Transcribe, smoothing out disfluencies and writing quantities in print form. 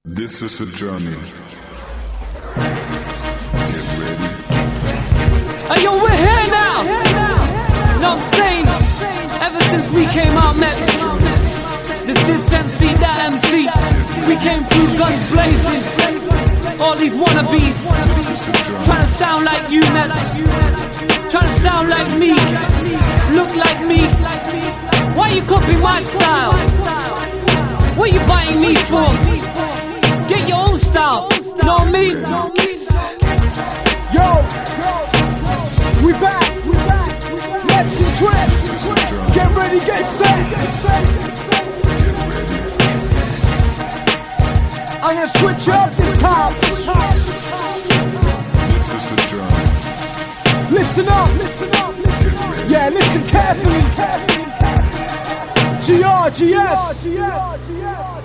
This is a journey. Get ready. Hey yo, we're here now. Know what I'm saying? Ever since we came out, met this MC, that MC. We came through guns blazing. All these wannabes trying to sound like you, Mets. Trying to sound like me, look like me. Why you copy my style? What you biting me for? Get your own style, know me? Yo, we back. Let's see twist. Get ready, get set. I'm gonna switch up this time. This is a journey. Listen up. Yeah, listen carefully. GRGS.